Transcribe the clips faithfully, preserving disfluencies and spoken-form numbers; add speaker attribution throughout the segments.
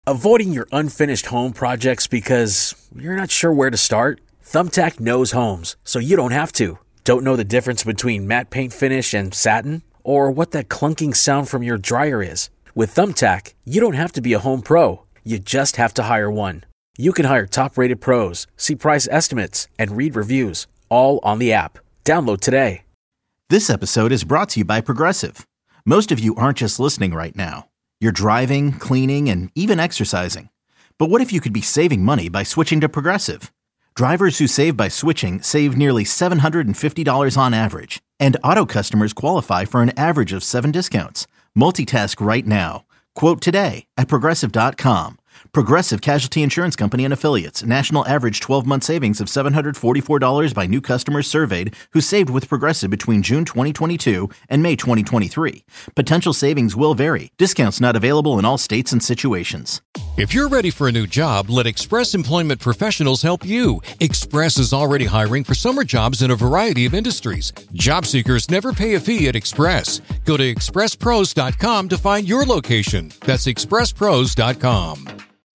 Speaker 1: Avoiding your unfinished home projects because you're not sure where to start? Thumbtack knows homes, so you don't have to. Don't know the difference between matte paint finish and satin? Or what that clunking sound from your dryer is? With Thumbtack, you don't have to be a home pro. You just have to hire one. You can hire top-rated pros, see price estimates, and read reviews, all on the app. Download today.
Speaker 2: This episode is brought to you by Progressive. Most of you aren't just listening right now. You're driving, cleaning, and even exercising. But what if you could be saving money by switching to Progressive? Drivers who save by switching save nearly seven hundred fifty dollars on average. And auto customers qualify for an average of seven discounts. Multitask right now. Quote today at Progressive dot com. Progressive Casualty Insurance Company and Affiliates. National average twelve-month savings of seven hundred forty-four dollars by new customers surveyed who saved with Progressive between June twenty twenty-two and May twenty twenty-three. Potential savings will vary. Discounts not available in all states and situations.
Speaker 3: If you're ready for a new job, let Express Employment Professionals help you. Express is already hiring for summer jobs in a variety of industries. Job seekers never pay a fee at Express. Go to express pros dot com to find your location. That's express pros dot com.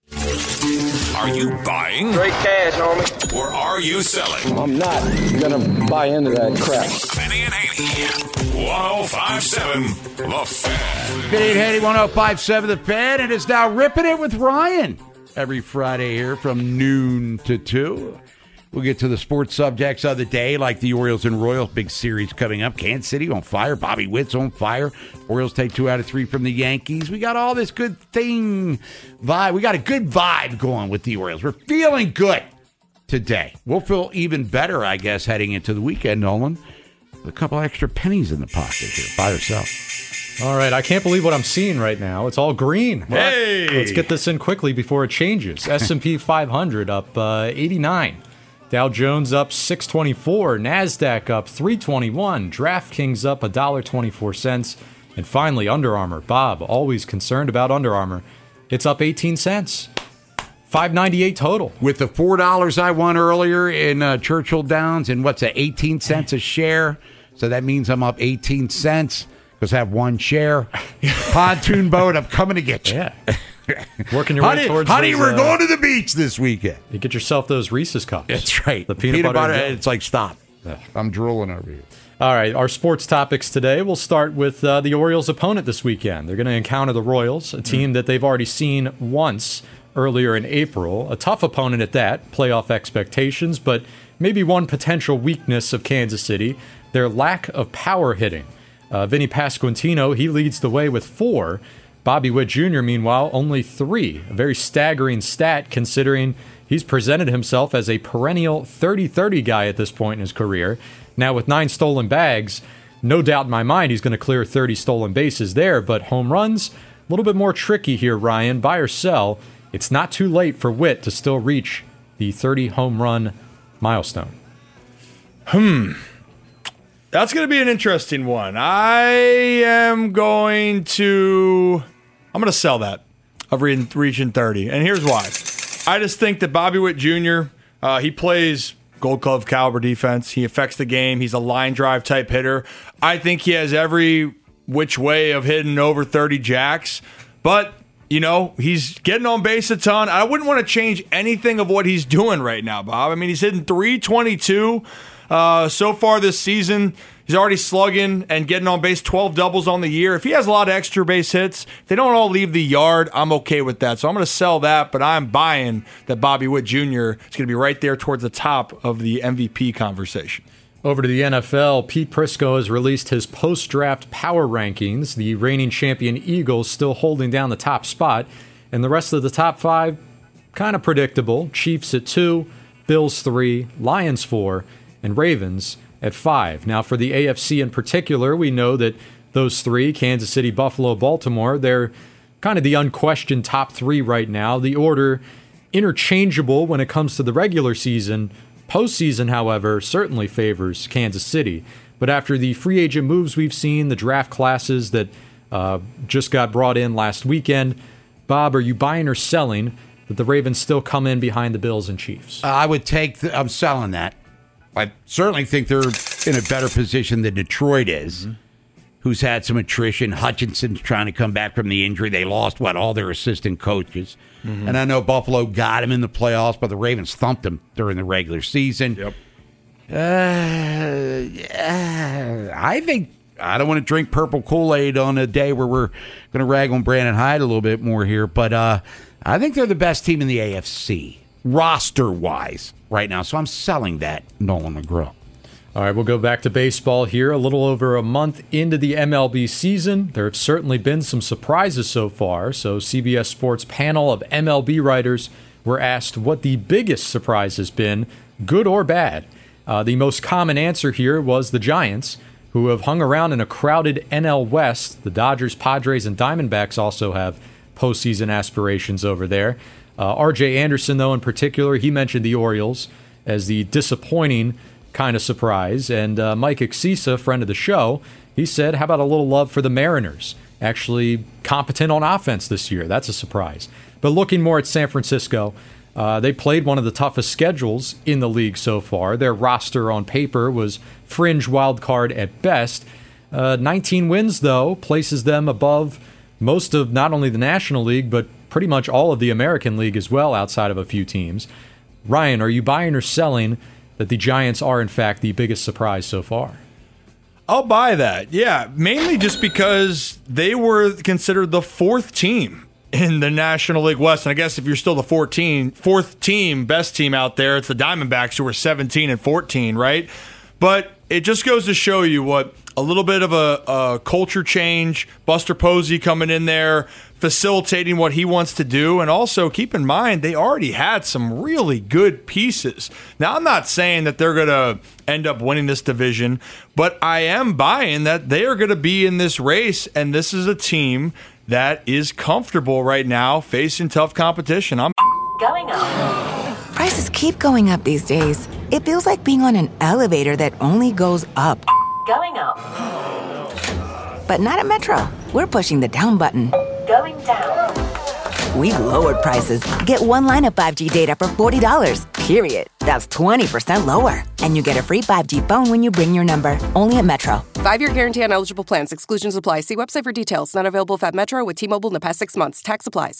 Speaker 4: Are you buying?
Speaker 5: Straight cash, homie.
Speaker 4: Or are you selling?
Speaker 5: I'm not gonna buy into that crap.
Speaker 4: Benny and Haney, one oh five point seven The Fan.
Speaker 6: Benny and Haney, one oh five point seven The Fan. It is now Ripping It with Ryan. Every Friday here from noon to two. We'll get to the sports subjects of the day, like the Orioles and Royals big series coming up. Kansas City on fire. Bobby Witt's on fire. Orioles take two out of three from the Yankees. We got all this good thing vibe. We got a good vibe going with the Orioles. We're feeling good today. We'll feel even better, I guess, heading into the weekend, Nolan. With a couple extra pennies in the pocket here. Buy or sell.
Speaker 7: All right, I can't believe what I'm seeing right now. It's all green.
Speaker 6: Hey!
Speaker 7: Let's get this in quickly before it changes. S and P five hundred up uh, eighty-nine. Dow Jones up six twenty-four, NASDAQ up three twenty-one, DraftKings up one dollar and twenty-four cents, and finally Under Armour. Bob, always concerned about Under Armour. It's up eighteen cents. five ninety-eight total.
Speaker 6: With the four dollars I won earlier in uh, Churchill Downs, and what's that, eighteen cents a share? So that means I'm up eighteen cents because I have one share. Pontoon boat, I'm coming to get you.
Speaker 7: Yeah. Working your
Speaker 6: honey,
Speaker 7: way towards
Speaker 6: Honey,
Speaker 7: those,
Speaker 6: we're
Speaker 7: uh,
Speaker 6: going to the beach this weekend.
Speaker 7: You get yourself those Reese's Cups.
Speaker 6: That's right.
Speaker 7: The peanut, peanut butter. butter
Speaker 6: it's like, stop. Yeah. I'm drooling over here.
Speaker 7: All right, our sports topics today. We'll start with uh, the Orioles' opponent this weekend. They're going to encounter the Royals, a team mm. that they've already seen once earlier in April. A tough opponent at that, playoff expectations, but maybe one potential weakness of Kansas City, their lack of power hitting. Uh, Vinny Pasquantino, he leads the way with four. Bobby Witt Junior, meanwhile, only three. A very staggering stat considering he's presented himself as a perennial thirty thirty guy at this point in his career. Now, with nine stolen bags, no doubt in my mind he's going to clear thirty stolen bases there, but home runs, a little bit more tricky here, Ryan. Buy or sell, it's not too late for Witt to still reach the thirty home run milestone.
Speaker 8: Hmm. That's going to be an interesting one. I am going to... I'm going to sell that of re- reaching thirty. And here's why. I just think that Bobby Witt Junior, uh, he plays Gold Glove caliber defense. He affects the game. He's a line drive type hitter. I think he has every which way of hitting over thirty jacks. But, you know, he's getting on base a ton. I wouldn't want to change anything of what he's doing right now, Bob. I mean, he's hitting three twenty-two uh, so far this season. He's already slugging and getting on base, twelve doubles on the year. If he has a lot of extra base hits, they don't all leave the yard, I'm okay with that. So I'm going to sell that, but I'm buying that Bobby Witt Junior is going to be right there towards the top of the M V P conversation.
Speaker 7: Over to the N F L, Pete Prisco has released his post-draft power rankings. The reigning champion Eagles still holding down the top spot, and the rest of the top five, kind of predictable. Chiefs at two, Bills three, Lions four, and Ravens at five. Now, for the A F C in particular, we know that those three, Kansas City, Buffalo, Baltimore, they're kind of the unquestioned top three right now. The order interchangeable when it comes to the regular season. Postseason, however, certainly favors Kansas City. But after the free agent moves we've seen, the draft classes that uh, just got brought in last weekend, Bob, are you buying or selling that the Ravens still come in behind the Bills and Chiefs?
Speaker 6: Uh, I would take, the, I'm selling that. I certainly think they're in a better position than Detroit is, mm-hmm. who's had some attrition. Hutchinson's trying to come back from the injury. They lost, what, all their assistant coaches. Mm-hmm. And I know Buffalo got him in the playoffs, but the Ravens thumped him during the regular season.
Speaker 8: Yep.
Speaker 6: Uh, yeah, I think I don't want to drink purple Kool-Aid on a day where we're going to rag on Brandon Hyde a little bit more here, but uh, I think they're the best team in the A F C, roster-wise, right now. So I'm selling that, Nolan McGraw.
Speaker 7: All right, we'll go back to baseball here. A little over a month into the M L B season, there have certainly been some surprises so far. So C B S Sports panel of M L B writers were asked what the biggest surprise has been, good or bad. Uh, the most common answer here was the Giants, who have hung around in a crowded N L West. The Dodgers, Padres, and Diamondbacks also have postseason aspirations over there. Uh, R J Anderson, though, in particular, he mentioned the Orioles as the disappointing kind of surprise. And uh, Mike Exisa, friend of the show, he said, how about a little love for the Mariners? Actually competent on offense this year. That's a surprise. But looking more at San Francisco, uh, they played one of the toughest schedules in the league so far. Their roster on paper was fringe wild card at best. Uh, nineteen wins, though, places them above most of not only the National League, but pretty much all of the American League as well, outside of a few teams. Ryan, are you buying or selling that the Giants are, in fact, the biggest surprise so far?
Speaker 8: I'll buy that. Yeah, mainly just because they were considered the fourth team in the National League West. And I guess if you're still the fourteen, fourth team, best team out there, it's the Diamondbacks, who are seventeen and fourteen, right? But it just goes to show you what a little bit of a, a culture change, Buster Posey coming in there, facilitating what he wants to do. And also keep in mind, they already had some really good pieces. Now, I'm not saying that they're going to end up winning this division, but I am buying that they are going to be in this race. And this is a team that is comfortable right now facing tough competition. I'm
Speaker 9: going up. Prices keep going up these days. It feels like being on an elevator that only goes up. Going up. But not at Metro. We're pushing the down button. Going down. We've lowered prices. Get one line of five G data for forty dollars, period. That's twenty percent lower. And you get a free five G phone when you bring your number. Only at Metro.
Speaker 10: Five-year guarantee on eligible plans. Exclusions apply. See website for details. Not available if at Metro with T-Mobile in the past six months. Tax applies.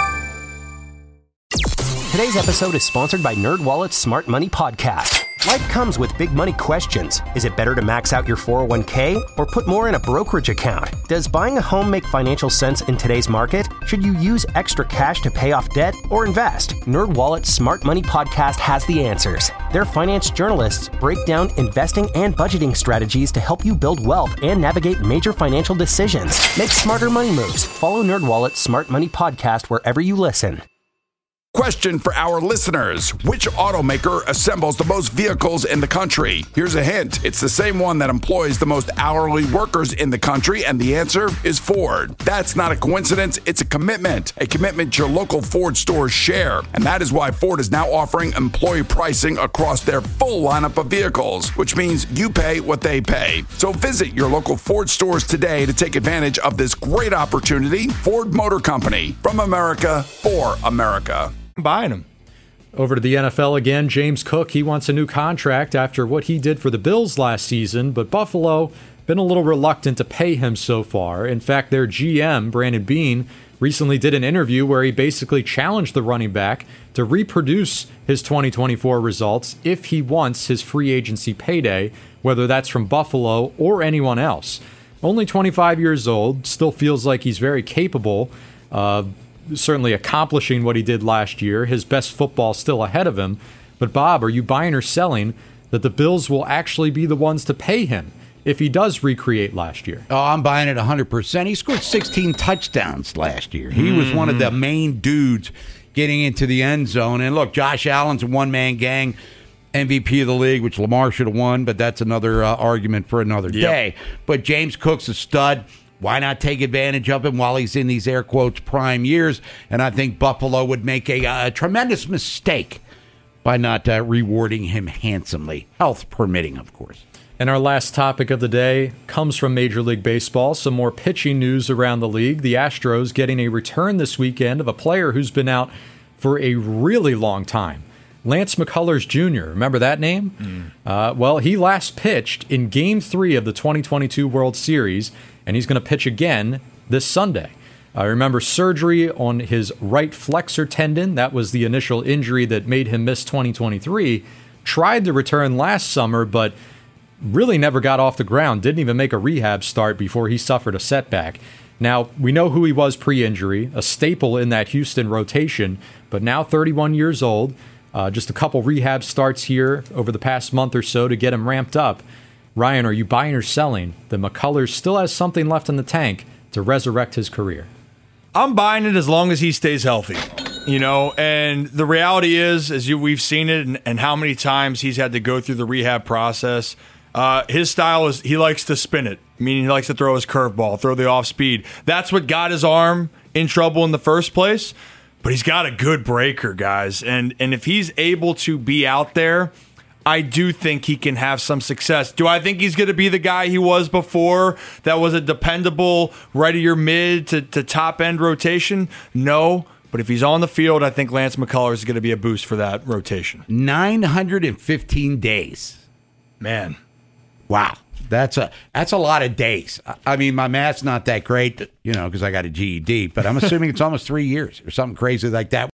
Speaker 11: Today's episode is sponsored by NerdWallet's Smart Money Podcast. Life comes with big money questions. Is it better to max out your four oh one k or put more in a brokerage account? Does buying a home make financial sense in today's market? Should you use extra cash to pay off debt or invest? NerdWallet's Smart Money Podcast has the answers. Their finance journalists break down investing and budgeting strategies to help you build wealth and navigate major financial decisions. Make smarter money moves. Follow NerdWallet's Smart Money Podcast wherever you listen.
Speaker 12: Question for our listeners. Which automaker assembles the most vehicles in the country? Here's a hint. It's the same one that employs the most hourly workers in the country, and the answer is Ford. That's not a coincidence. It's a commitment. A commitment your local Ford stores share. And that is why Ford is now offering employee pricing across their full lineup of vehicles, which means you pay what they pay. So visit your local Ford stores today to take advantage of this great opportunity. Ford Motor Company. From America, for America.
Speaker 8: I'm buying them.
Speaker 7: Over to the N F L again. James Cook, he wants a new contract after what he did for the Bills last season, but Buffalo been a little reluctant to pay him so far. In fact, their G M, Brandon Beane, recently did an interview where he basically challenged the running back to reproduce his twenty twenty-four results if he wants his free agency payday, whether that's from Buffalo or anyone else. Only twenty-five years old, still feels like he's very capable of certainly accomplishing what he did last year. His best football still ahead of him. But Bob, are you buying or selling that the Bills will actually be the ones to pay him if he does recreate last year?
Speaker 6: Oh, I'm buying it one hundred percent. He scored sixteen touchdowns last year. He mm. was one of the main dudes getting into the end zone. And look, Josh Allen's a one-man gang, M V P of the league, which Lamar should have won, but that's another uh, argument for another yep. day. But James Cook's a stud. Why not take advantage of him while he's in these air quotes prime years? And I think Buffalo would make a, a tremendous mistake by not uh, rewarding him handsomely, health permitting, of course.
Speaker 7: And our last topic of the day comes from Major League Baseball. Some more pitching news around the league. The Astros getting a return this weekend of a player who's been out for a really long time. Lance McCullers Junior Remember that name? Mm. Uh, well, he last pitched in Game three of the twenty twenty-two World Series, and he's going to pitch again this Sunday. I remember surgery on his right flexor tendon. That was the initial injury that made him miss twenty twenty-three. Tried to return last summer, but really never got off the ground. Didn't even make a rehab start before he suffered a setback. Now, we know who he was pre-injury, a staple in that Houston rotation, but now thirty-one years old. Uh, just a couple rehab starts here over the past month or so to get him ramped up. Ryan, are you buying or selling that McCullers still has something left in the tank to resurrect his career?
Speaker 8: I'm buying it as long as he stays healthy, you know, and the reality is, as you, we've seen it and, and how many times he's had to go through the rehab process, uh, his style is he likes to spin it, meaning he likes to throw his curveball, throw the off speed. That's what got his arm in trouble in the first place, but he's got a good breaker, guys, and, and if he's able to be out there, I do think he can have some success. Do I think he's going to be the guy he was before that was a dependable right of your mid to, to top end rotation? No. But if he's on the field, I think Lance McCullers is going to be a boost for that rotation.
Speaker 6: nine hundred fifteen days.
Speaker 8: Man.
Speaker 6: Wow. That's a that's a lot of days. I mean, my math's not that great, you know, because I got a G E D, but I'm assuming it's almost three years or something crazy like that.